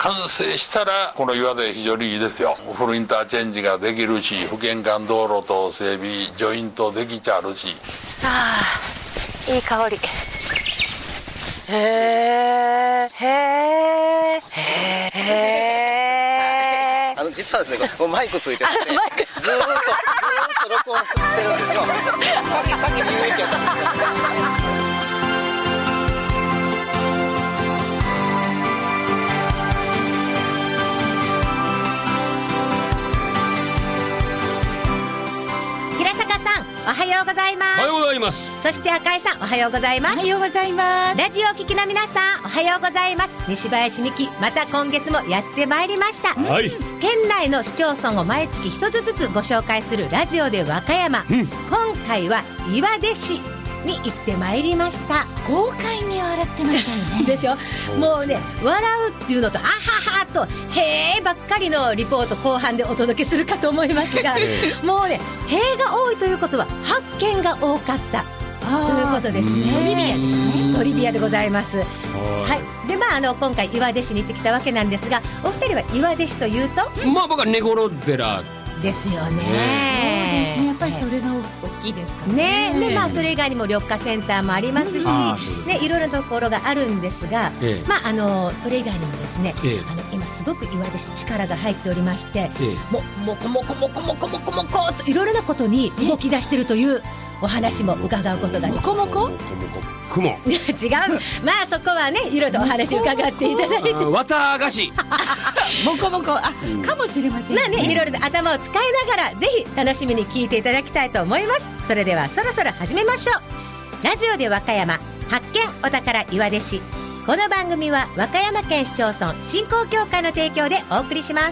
完成したらこの岩で非常にいいですよ。フルインターチェンジができるし、不見間道路と整備ジョイントできちゃうし。 ああ、いい香り。へえへえへえ。 実はですね、これマイクついててずーっと録音してるんですよ。先に言うべきやったんですよ。 おはようございます。 おはようございます。 そして赤井さん、おはようございます。 おはようございます。 ラジオを聞きの皆さん、おはようございます。西林美希、また今月もやってまいりました。 はい。 県内の市町村を毎月一つずつご紹介するラジオで和歌山、今回は岩出市に行ってまいりました。 豪快に笑ってましたよね。 でしょ。もうね、笑うっていうのとあははとへーばっかりのリポート後半でお届けするかと思いますがもうね、へーが多いということは発見が多かったということですね。 トリビアですね。 トリビアでございます。はい。で今回岩出市に行ってきたわけなんですが、お二人は岩出市というと僕は根頃寺ですよね。 そうですね。やっぱりそれが大きいですからね。 でそれ以外にも緑化センターもありますし、ね、いろいろなところがあるんですが、それ以外にもですね、今すごく岩出市力が入っておりまして、もこもこもこもこもこもこといろいろなことに動き出しているというお話も伺うことができます。 もこもこ違雲う。そこはね、いろいろお話伺っていただいて綿菓子もこもこかもしれませんね。 いろいろと頭を使いながらぜひ楽しみに聞いていただきたいと思います。それではそろそろ始めましょう。ラジオで和歌山、発見お宝岩出市。この番組は和歌山県市町村振興協会の提供でお送りします。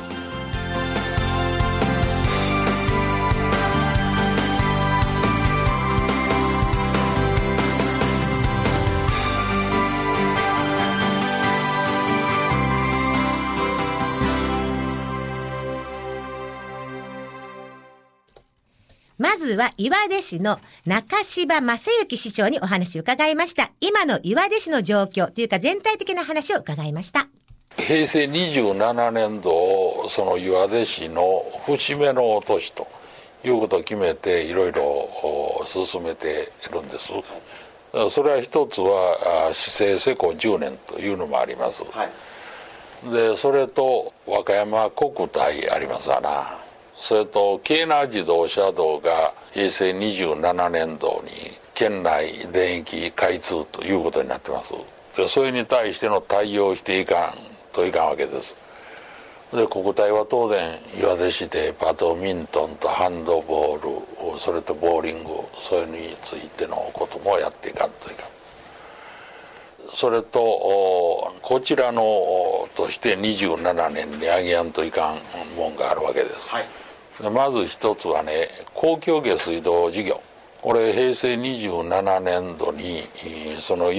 まずは岩出市の中柴正幸市長にお話を伺いました。今の岩出市の状況というか全体的な話を伺いました。 平成27年度をその岩出市の節目の年ということを決めていろいろ進めているんです。それは一つは市政施行10年というのもあります、でそれと和歌山国体ありますわな。それと京奈自動車道が平成27年度に県内全域開通ということになってます。でそれに対しての対応していかんといかんわけです。で国体は当然岩出市でバドミントンとハンドボール、それとボーリング、それについてのこともやっていかんといかん。それとこちらのとして27年に上げやんといかんもんがあるわけです、まず一つはね、公共下水道事業。これ平成27年度にその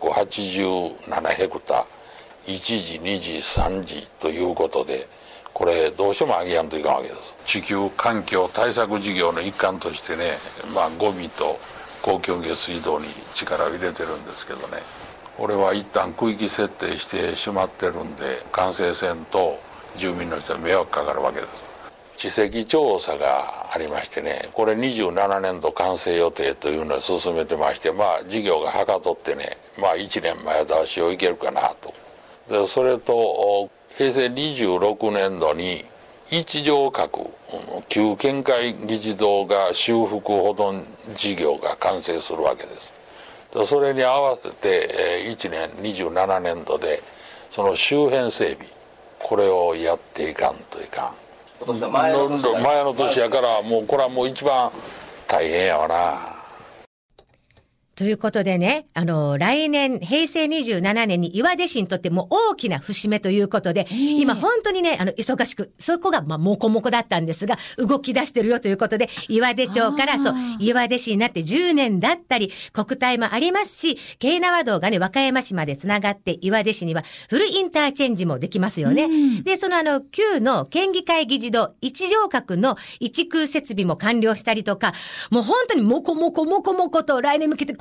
487ヘクタ1時2時3時ということで、これどうしても上げやんといかんわけです。地球環境対策事業の一環としてね、ゴミと公共下水道に力を入れてるんですけどね、これは一旦区域設定してしまってるんで、完成せんと住民の人は迷惑かかるわけです。地籍調査がありましてね、これ27年度完成予定というのを進めてまして、事業がはかどってね、1年前倒しをいけるかなと。でそれと平成26年度に一条閣旧県会議事堂が修復保存事業が完成するわけです。でそれに合わせて1年27年度でその周辺整備、これをやっていかんといかん。前の年やから、もうこれはもう一番大変やわな。 ということでね、来年、平成27年に岩出市にとっても大きな節目ということで、今本当にね、忙しく、そこがもこもこだったんですが、動き出してるよということで、岩出町から岩出市になって10年だったり、国体もありますし、京奈和道がね、和歌山市までつながって、岩出市にはフルインターチェンジもできますよね。で、その旧の県議会議事堂、一条閣の一空設備も完了したりとか、もう本当にもこもこもこもこと来年向けてこ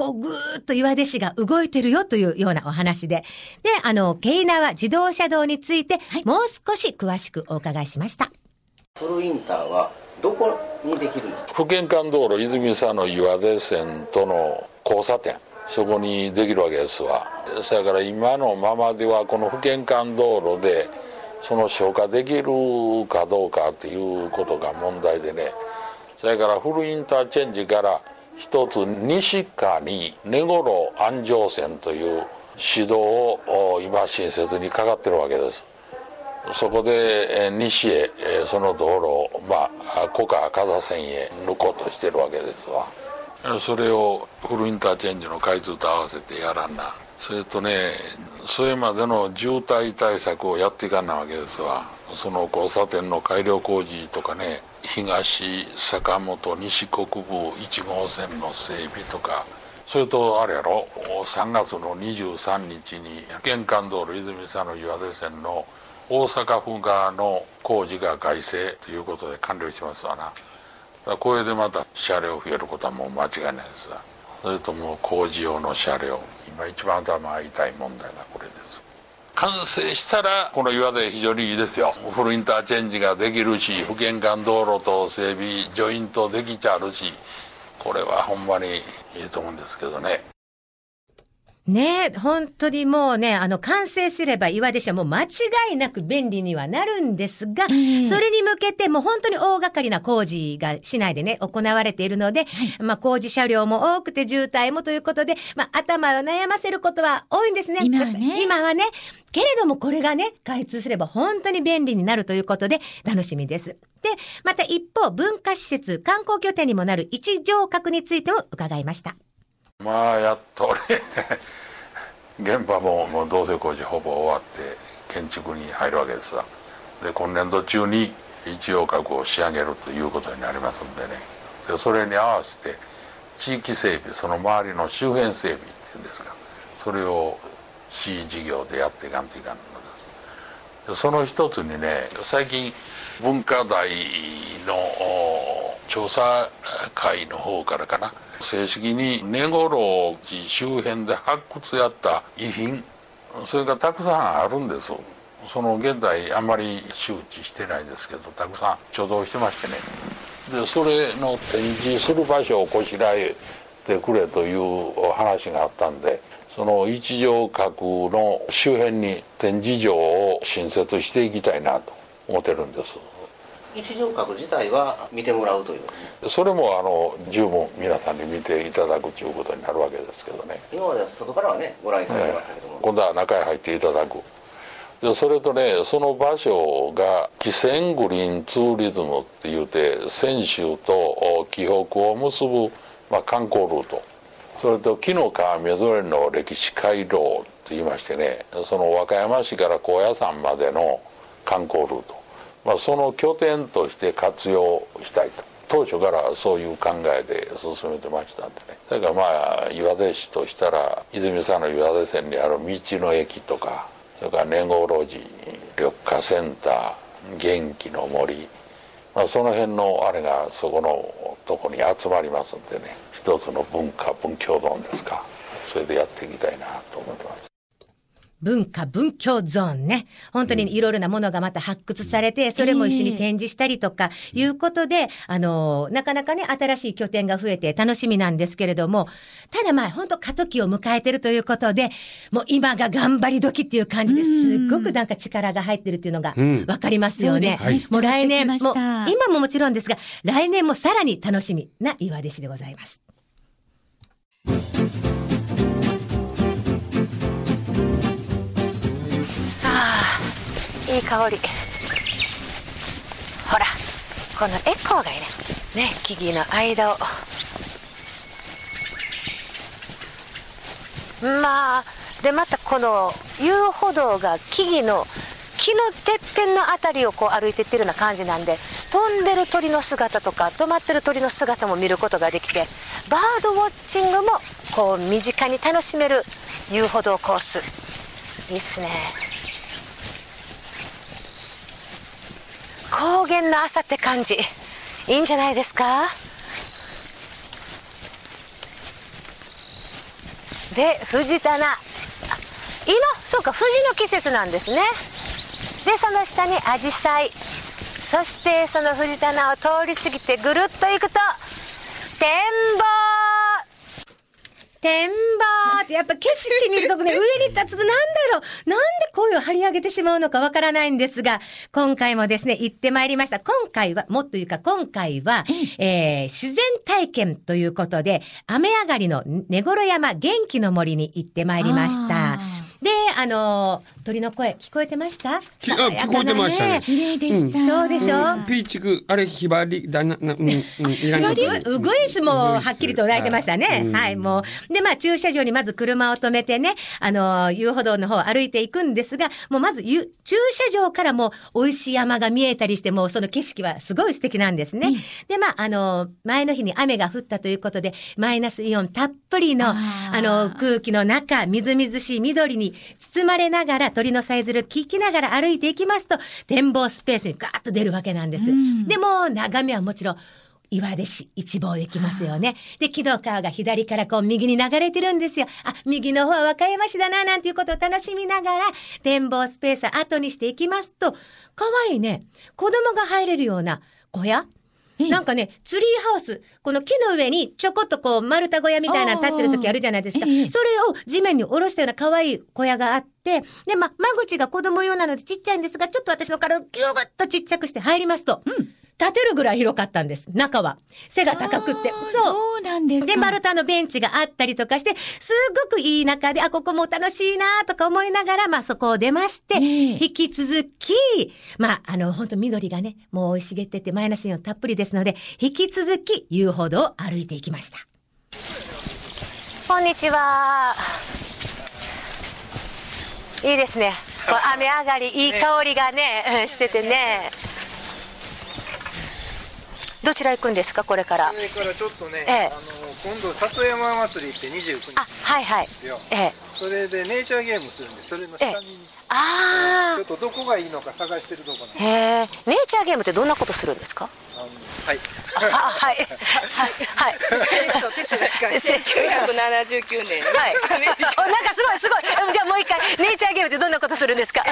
こうぐーっと岩出市が動いてるよというようなお話で、で、京奈和自動車道について、もう少し詳しくお伺いしました。 フルインターはどこにできるんですか？ 府県間道路泉佐野岩出線との交差点、そこにできるわけですわ。それから今のままではこの府県間道路でその消化できるかどうかっていうことが問題でね、それからフルインターチェンジから一つ西側に根頃安城線という市道を今新設にかかってるわけです。そこで西へその道路を古川風線へ抜こうとしてるわけですわ。それをフルインターチェンジの開通と合わせてやらんな。それとね、それまでの渋滞対策をやっていかんなわけですわ。その交差点の改良工事とかね、東坂本西国分1号線の整備とか、それとあれやろ、3月の23日に県間道路泉佐野岩出線の大阪府側の工事が改正ということで完了しますわな。これでまた車両増えることはもう間違いないですわ。それともう工事用の車両、今一番頭痛い問題がこれです。完成したらこの岩出非常にいいですよ。フルインターチェンジができるし、府県間道路と整備ジョイントできちゃうし、これはほんまにいいと思うんですけどね。 ねえ、本当にもうね、完成すれば岩出市はもう間違いなく便利にはなるんですが、それに向けてもう本当に大掛かりな工事が市内でね、行われているので、工事車両も多くて渋滞もということで、頭を悩ませることは多いんですね。今はね。けれどもこれがね、開通すれば本当に便利になるということで楽しみです。で、また一方、文化施設、観光拠点にもなる一条閣についても伺いました。 やっとね現場も造成工事ほぼ終わって建築に入るわけですわ。で今年度中に一条閣を仕上げるということになりますんでね、でそれに合わせて地域整備、その周りの周辺整備っていうんですか、それを市事業でやっていかんといかんのです。でその一つにね、最近文化大の調査会の方からかな、正式に根頃地周辺で発掘やった遺品、それがたくさんあるんです。その現在あんまり周知してないですけど、たくさん貯蔵してましてね、でそれの展示する場所をこしらえてくれという話があったんで、その一条閣の周辺に展示場を新設していきたいなと思ってるんです。 一条閣自体は見てもらうという、 それも十分皆さんに見ていただくということになるわけですけどね。 今までは外からはねご覧いただきましたけども、 今度は中へ入っていただく。でそれとね、その場所が汽船グリーンツーリズムっていうて、泉州と紀北を結ぶ、観光ルート、それと紀の川みぞれの歴史回廊といいましてね、その和歌山市から高野山までの観光ルート、その拠点として活用したいと当初からそういう考えで進めてましたんでね。だから岩出市としたら泉佐野岩出線にある道の駅とか、それから根頃路緑化センター、元気の森、その辺のあれがそこのとこに集まりますんでね、一つの文化文教ゾーンですか、それでやっていきたいなと思ってます。 文化文教ゾーンね、本当にいろいろなものがまた発掘されて、それも一緒に展示したりとかいうことで、なかなかね新しい拠点が増えて楽しみなんですけれども、ただ本当過渡期を迎えてるということで、もう今が頑張り時っていう感じですっごくなんか力が入ってるっていうのがわかりますよね。もう来年も今ももちろんですが、来年もさらに楽しみな岩出市でございます。いい香り。ほらこのエコーがいいね、木々の間をでまたこの遊歩道が木のてっぺんのあたりをこう歩いていってるような感じなんで、飛んでる鳥の姿とか止まってる鳥の姿も見ることができて、バードウォッチングもこう身近に楽しめる遊歩道コース、いいっすね。高原の朝って感じ、いいんじゃないですか。 で藤棚、今そうか藤の季節なんですね。でその下にアジサイ、そしてその藤棚を通り過ぎてぐるっと行くと展望ってやっぱ景色見るとね、上に立つとなんだろう、なんで声を張り上げてしまうのかわからないんですが、今回もですね行ってまいりました。今回は自然体験ということで、雨上がりの根室山元気の森に行ってまいりました。で、鳥の声聞こえてました？ 聞こえてましたね。 綺麗でした。 そうでしょ。 ピーチク、あれ、ひばり、だな、 ウグイスもはっきりと鳴いてましたね。はい、もう。で、駐車場にまず車を止めてね、遊歩道の方歩いていくんですが、もうまず駐車場からも美味しい山が見えたりして、もうその景色はすごい素敵なんですね。で、前の日に雨が降ったということで、マイナスイオンたっぷりの、空気の中、みずみずしい緑に包まれながら、鳥のさえずる聞きながら歩いていきますと、展望スペースにガーッと出るわけなんです。でも眺めはもちろん岩出市一望できますよね。で、木の川が左からこう右に流れてるんですよ。右の方は和歌山市だななんていうことを楽しみながら展望スペースを後にしていきますと、かわいいね、子供が入れるような小屋、なんかね、ツリーハウス、この木の上にちょこっとこう丸太小屋みたいなの立ってる時あるじゃないですか。それを地面に下ろしたような可愛い小屋があって、で、間口が子供用なのでちっちゃいんですが、ちょっと私の体をギューッとちっちゃくして入りますと、立てるぐらい広かったんです。中は背が高くって、 そうなんですか。 で丸太のベンチがあったりとかして、すごくいい中で、ここも楽しいなとか思いながら、そこを出まして、引き続き本当緑がねもう生い茂っててマイナスイオンたっぷりですので、引き続き遊歩道を歩いていきました。こんにちは。いいですね、こう雨上がりいい香りがねしててね。どちら行くんですかこれから？ これからちょっとね、今度里山祭りって29日ですよ。それでネイチャーゲームするんで、それの下見にちょっとどこがいいのか探してるところなんです。 ネイチャーゲームってどんなことするんですか？ はい。 はい。 テストが近い。1979年。 はい。なんかすごい。じゃあもう一回、ネイチャーゲームってどんなことするんですか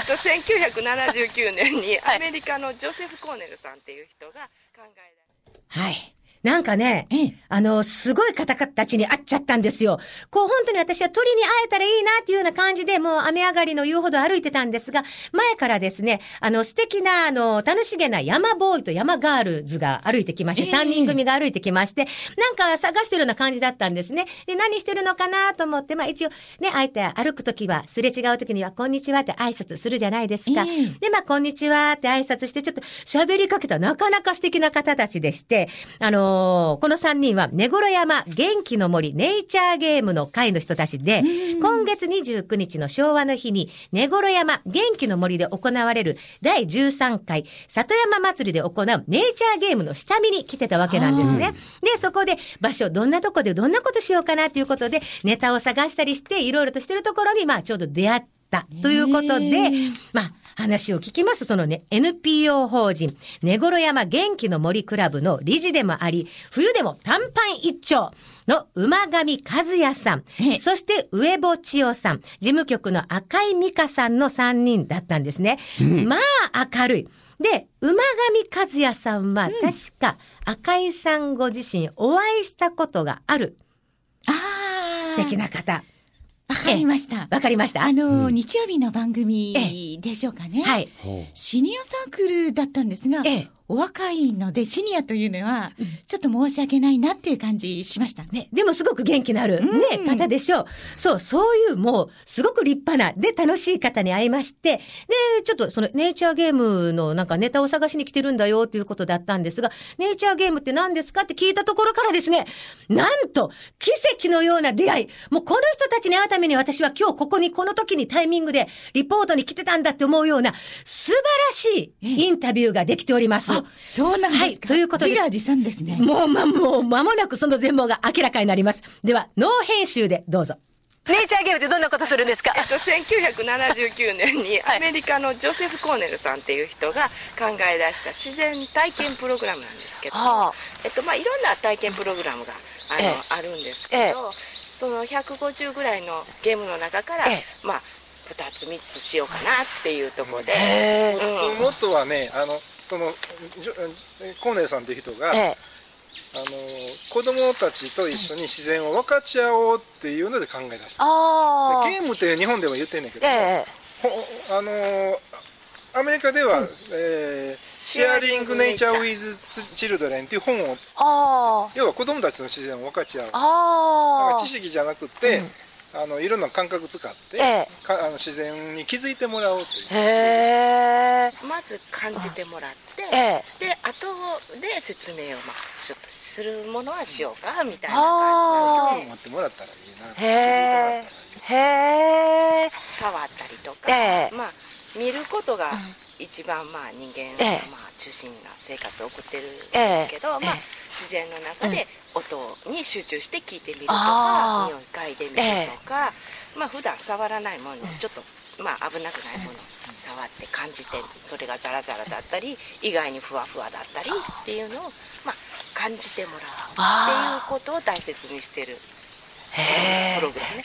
？1979年にアメリカのジョセフ・コーネルさんっていう人が考えられた。 はい。なんかね、すごい方たちに会っちゃったんですよ。こう本当に私は鳥に会えたらいいなっていうような感じで、もう雨上がりの遊歩道歩いてたんですが、前からですね、素敵な楽しげな山ボーイと山ガールズが歩いてきまして、3人組が歩いてきまして、なんか探してるような感じだったんですね。で、何してるのかなと思って、一応ね、相手歩くときは、すれ違うときには、こんにちはって挨拶するじゃないですか。で、こんにちはって挨拶して、ちょっと喋りかけたなかなか素敵な方たちでして、この3人は根室山元気の森ネイチャーゲームの会の人たちで、今月29日の昭和の日に根室山元気の森で行われる第13回里山祭りで行うネイチャーゲームの下見に来てたわけなんですね。で、そこで場所どんなとこでどんなことしようかなということでネタを探したりしていろいろとしてるところにちょうど出会ったということで、話を聞きます。そのね、NPO 法人、根室山元気の森クラブの理事でもあり、冬でも短パン一丁の馬上和也さん、そして上保千代さん、事務局の赤井美香さんの3人だったんですね。明るい。で、馬上和也さんは確か赤井さんご自身お会いしたことがある。素敵な方。 わかりました。 わかりました。 日曜日の番組でしょうかね。はい。シニアサークルだったんですが、お若いのでシニアというのはちょっと申し訳ないなっていう感じしましたね。 でもすごく元気のある、方でしょう。そういうもうすごく立派なで楽しい方に会いまして、でちょっとそのネイチャーゲームのなんかネタを探しに来てるんだよということだったんですが、ネイチャーゲームって何ですかって聞いたところからですね、なんと奇跡のような出会い、もうこの人たちに会うために私は今日ここにこの時にタイミングでリポートに来てたんだって思うような素晴らしいインタビューができております。 そうなんですか。はい、 ということで。 自画自賛ですね。 もう間もなくその全貌が明らかになります。では、ノー編集でどうぞ。ネイチャーゲームってどんなことするんですか ？1979年にアメリカのジョセフ・コーネルさんっていう人が考え出した自然体験プログラムなんですけど、いろんな体験プログラムがあるんですけど、 その150ぐらいのゲームの中から、まあ2つ3つしようかなっていうところで、 もっとはね、そのコーネルさんっていう人が、子供たちと一緒に自然を分かち合おうっていうので考え出した。ゲームって日本でも言ってんねんけど、アメリカでは、シェアリング・ネイチャー・ウィズ・チルドレンっていう本を、要は子供たちの自然を分かち合う。だから知識じゃなくて、いろんな感覚使って、自然に気づいてもらおうという。 まず感じてもらって、で後で説明をちょっとするものはしようかみたいな感じで興味持ってもらったらいいな。 触ったりとか、まあ見ることが一番まあ人間がまあ中心な生活を送ってるんですけど、まあ自然の中で音に集中して聞いてみるとか、匂い嗅いでみるとか、まあ普段触らないもの、ちょっとまあ危なくないもの触って感じて、それがザラザラだったり意外にふわふわだったりっていうのをまあ感じてもらうっていうことを大切にしてるプロです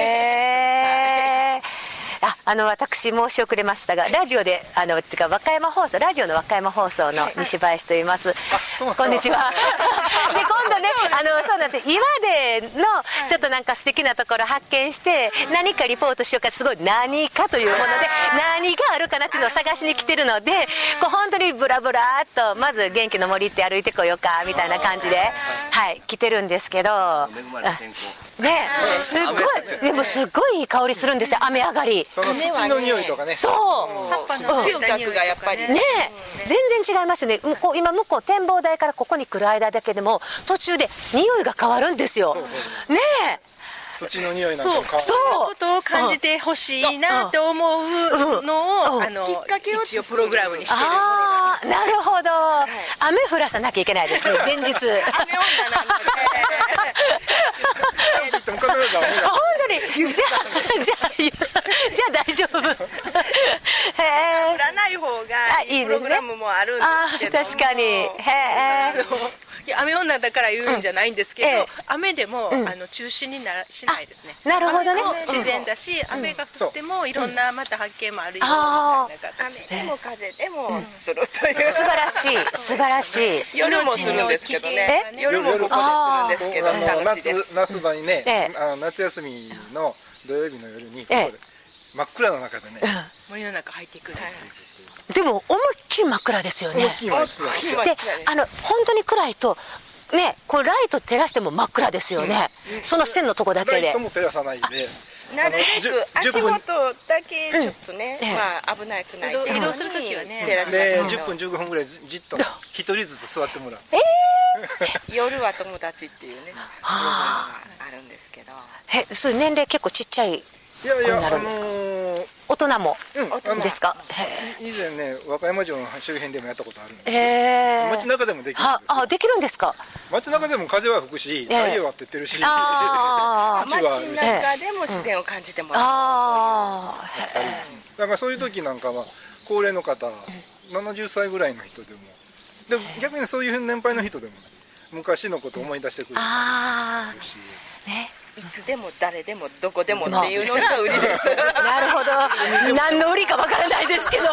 ね。 私申し遅れましたが、ラジオでてか和歌山放送、ラジオの和歌山放送の西林と言います。こんにちは。で今度ね、そうなんです。岩出のちょっとなんか素敵なところ発見して、何かリポートしようか、すごい何かというもので何があるかなっていうのを探しに来てるので、こう本当にブラブラっとまず元気の森って歩いてこようかみたいな感じで、来てるんですけど。ね、すごい、でもすごいいい香りするんですよ、雨上がり。 その土の匂いとかね。 そう。 葉っぱの嗅覚がやっぱりね、全然違いますよね。今向こう展望台からここに来る間だけでも途中で匂いが変わるんですよ。ねえ。 土の匂いなんかも変わる。 そういうことを感じてほしいなって思うのをきっかけを一応プログラムにしてるものなんです。 なるほど。雨降らさなきゃいけないですね、前日。雨女なので。 本当に。じゃあ大丈夫。 降らない方がいいプログラムもあるんですけども。 確かに。 雨女だから言うんじゃないんですけど、雨でも中止にしないですね。 なるほどね。 自然だし、雨が降ってもいろんなまた発見もあるよみたいな形で。雨でも風でもするという。 素晴らしい、素晴らしい。 夜もするんですけどね。夜もここでするんですけど楽しいです。 夏場にね、夏休みの土曜日の夜にここで真っ暗の中でね、 森の中入っていくんです。 でも思いっきり真っ暗ですよね。で、本当に暗いとね、このライト照らしても真っ暗ですよね。その線のとこだけで。 ライトも照らさないで。 なるべく足元だけちょっとね、まあ危なくない移動するときはね、照らします。 10分15分ぐらいじっと一人ずつ座ってもらう。 夜は友達っていうね、あるんですけど。 そういう年齢結構ちっちゃい。いや大人もですか。 以前ね、和歌山城の周辺でもやったことあるんです。街中でもできるんです。 あ、できるんですか。 街中でも風は吹くし、太陽は照ってるし、 街中でも自然を感じてもらう。 だからそういう時なんかは高齢の方、70歳ぐらいの人でも、で逆にそういう年配の人でも昔のことを思い出してくれるし。 いつでも誰でもどこでもっていうのが売りです。 なるほど。何の売りかわからないですけど。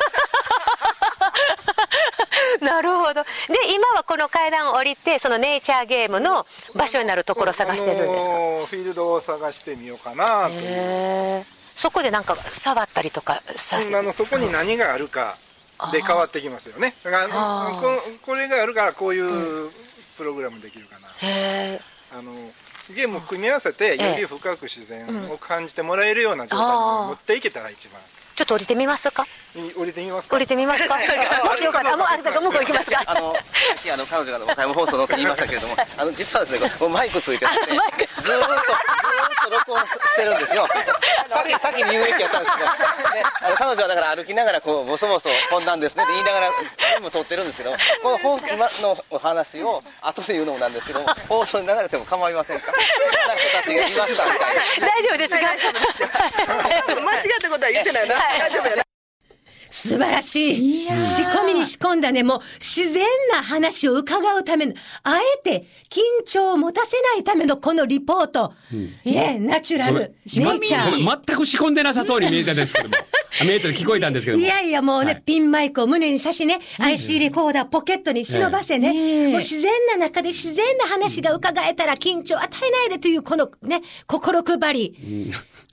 なるほど。で、今はこの階段を降りて、そのネイチャーゲームの場所になるところを探してるんですか。 フィールドを探してみようかなという。 そこでなんか触ったりとかさせそこに何があるかで変わってきますよね。だからこれがあるからこういうプログラムできるかな。ゲームを組み合わせてより深く自然を感じてもらえるような状態に持っていけたら一番。 ちょっと降りてみますか。 降りてみますか。 降りてみますか。もしよかったら、もう向こう行きますか。 さっき彼女が和歌山放送のと言いましたけれども、実はですね、マイクついてて、ずーっと録音してるんですよ。さっき言うべきやったんですけど、彼女はだから歩きながらこうボソボソこんなんですねって言いながら全部撮ってるんですけども、この今のお話を後で言うのもなんですけども、放送に流れても構いませんか。こんな人たちがいましたみたいな。 大丈夫です。大丈夫ですよ。 間違ったことは言ってないな。大丈夫やな。 素晴らしい。仕込みに仕込んだね、もう自然な話を伺うための、あえて緊張を持たせないためのこのリポート。ね、ナチュラル、ネイチャー。 全く仕込んでなさそうに見えたんですけども。見えた聞こえたんですけども。 いやいや、もうね、ピンマイクを胸に差しね、IC レコーダーポケットに忍ばせね、もう自然な中で自然な話が伺えたら緊張を与えないでというこのね、心配り。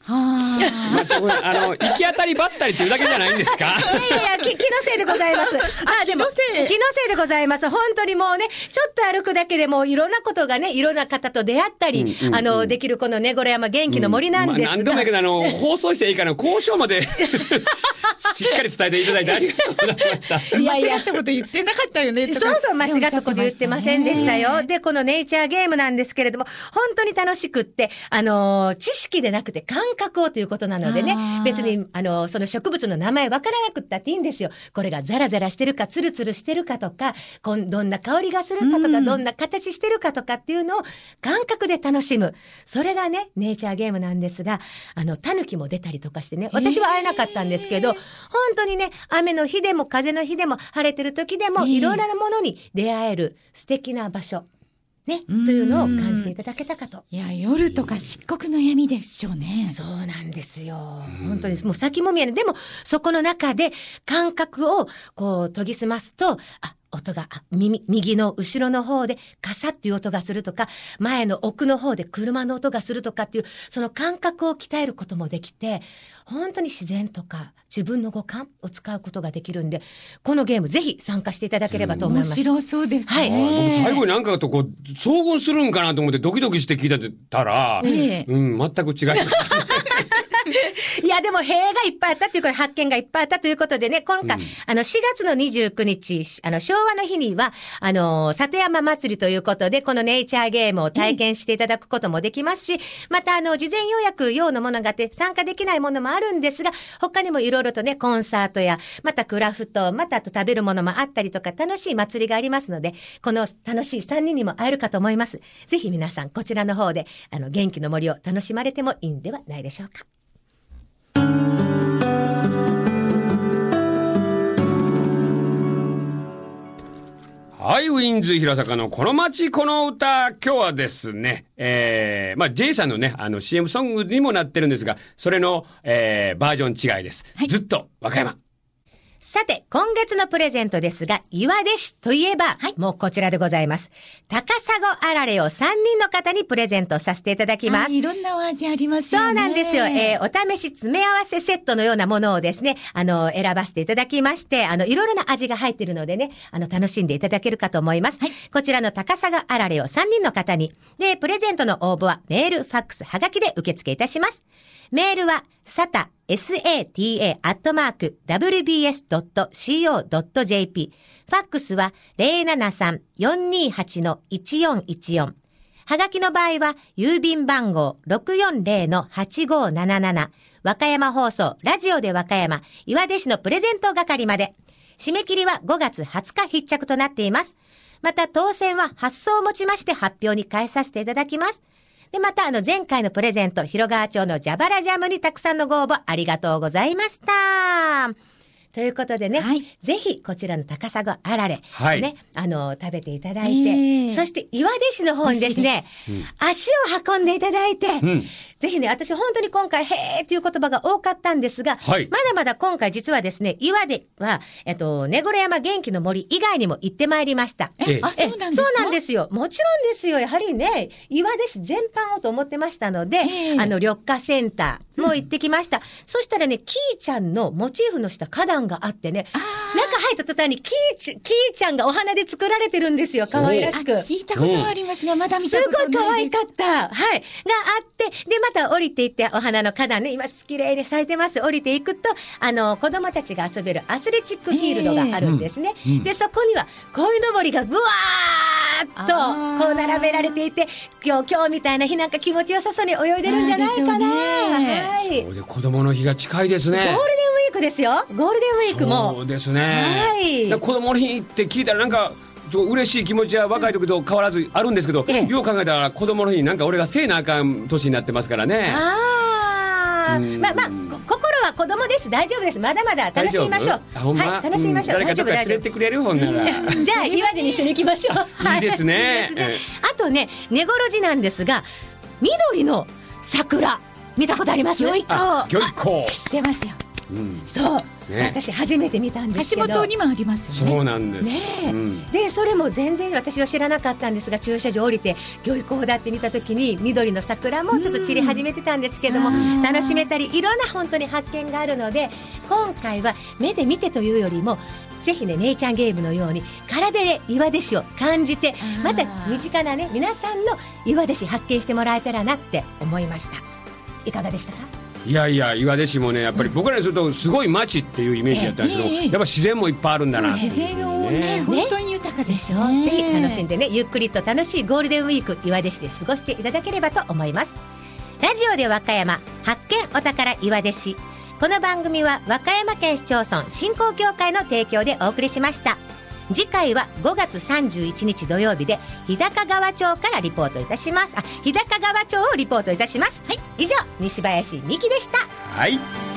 行き当たりばったりっていうだけじゃないんですか？ いや気のせいでございます。でも気のせいでございます。本当にもうね、ちょっと歩くだけでもいろんなことがね、いろんな方と出会ったり、できるこのねごろ山元気の森なんですが、 何度もやけど放送していいから交渉までしっかり伝えていただいてありがとうございました。 いやいや、間違ったこと言ってなかったよね。 そう間違ったこと言ってませんでしたよ。でこのネイチャーゲームなんですけれども、本当に楽しくって、知識でなくて感覚をということなのでね、別にその植物の名前わからなくったっていいんですよ。これがザラザラしてるかツルツルしてるかとか、どんな香りがするかとか、どんな形してるかとかっていうのを感覚で楽しむ。それがねネイチャーゲームなんですが、タヌキも出たりとかしてね、私は会えなかったんですけど、本当にね、雨の日でも風の日でも晴れてる時でもいろいろなものに出会える素敵な場所ね、というのを感じていただけたかと。 いや、夜とか漆黒の闇でしょうね。 そうなんですよ。本当にもう先も見えない。でもそこの中で感覚をこう研ぎ澄ますと、音が右の後ろの方でカサッっていう音がするとか、前の奥の方で車の音がするとかっていう、その感覚を鍛えることもできて、本当に自然とか自分の五感を使うことができるんで、このゲームぜひ参加していただければと思います。 面白そうですね。 はい。 僕最後になんかとこう遭遇するんかなと思ってドキドキして聞いてたら、全く違います。 いやでも塀がいっぱいあったっていうことで、発見がいっぱいあったということでね、今回、4月の29日、昭和の日には、里山祭りということで、このネイチャーゲームを体験していただくこともできますし、また事前予約用のものがあって参加できないものもあるんですが、他にもいろいろとね、コンサートや、またクラフト、またあと食べるものもあったりとか、楽しい祭りがありますので、この楽しい3人にも会えるかと思います。ぜひ皆さん、こちらの方で、元気の森を楽しまれてもいいんではないでしょうか。 はい、ウィンズ平坂のこの街この歌。今日はですね、J さんのね、CM ソングにもなってるんですが、それの、バージョン違いです。ずっと和歌山。 さて、今月のプレゼントですが、岩出市といえば、もうこちらでございます。高砂あられを3人の方にプレゼントさせていただきます。 いろんなお味ありますよね。 そうなんですよ。お試し詰め合わせセットのようなものをですね、選ばせていただきまして、いろいろな味が入っているのでね、楽しんでいただけるかと思います。こちらの高砂あられを3人の方に。で、プレゼントの応募はメール、ファックス、はがきで受付いたします。メールは、sata@wbs.co.jp。ファックスは 073-428-1414。はがきの場合は、郵便番号 640-8577。和歌山放送、ラジオで和歌山、岩出市のプレゼント係まで。締め切りは5月20日必着となっています。また、当選は発送をもちまして発表に返させていただきます。で、また前回のプレゼント、広川町の蛇腹ジャムにたくさんのご応募ありがとうございました。ということでね、ぜひこちらの高砂あられ、ね、食べていただいて、そして岩出市の方にですね、足を運んでいただいて、ぜひね、私本当に今回、へーという言葉が多かったんですが、まだまだ今回実はですね、岩出は、根来山元気の森以外にも行ってまいりました。 そうなんですか？ そうなんですよ。もちろんですよ。やはりね、岩出市全般をと思ってましたので、緑化センターも行ってきました。そしたらね、キーちゃんのモチーフのした花壇があってね、中入った途端にキーちゃんがお花で作られてるんですよ。可愛らしく。 聞いたことはありますが、まだ見たことないです。 すごい可愛かった。があって、で、また降りていってお花の花壇ね、今綺麗に咲いてます。降りていくと、子供たちが遊べるアスレチックフィールドがあるんですね。で、そこには鯉のぼりがブワーっとこう並べられていて、今日みたいな日なんか気持ちよさそうに泳いでるんじゃないかな。 そうで、子供の日が近いですね。 ゴールデンウィークですよ。ゴールデンウィークも。 そうですね。子供の日って聞いたらなんか、嬉しい気持ちは若い時と変わらずあるんですけど、よう考えたら子供の日になんか俺がせいなあかん年になってますからね。 まあ心は子供です。大丈夫です。まだまだ楽しみましょう。はい、楽しみましょう。 誰かどっか連れてくれるほんなら。 じゃあ岩手に一緒に行きましょう。 いいですね。 あとね、根頃寺なんですが、緑の桜見たことあります？ 魚一個知ってますよ。そう。私初めて見たんですけど、 橋本にもありますよね。 そうなんです、 でそれも全然私は知らなかったんですが、駐車場降りて漁港だって見た時に緑の桜もちょっと散り始めてたんですけども、楽しめたりいろんな本当に発見があるので、今回は目で見てというよりもぜひね、ネイチャンゲームのように体で岩出市を感じて、また身近なね皆さんの岩出市発見してもらえたらなって思いました。いかがでしたか？ いやいや、岩出市もね、やっぱり僕らにするとすごい街っていうイメージだったんですけど、やっぱ自然もいっぱいあるんだな。 自然をね、本当に豊かでしょ。 ぜひ楽しんでね、ゆっくりと楽しいゴールデンウィーク岩出市で過ごしていただければと思います。ラジオで和歌山発見お宝岩出市。この番組は和歌山県市町村振興協会の提供でお送りしました。次回は5月31日土曜日で日高川町からリポートいたします。日高川町をリポートいたします。はい、以上西林美希でした。 はい。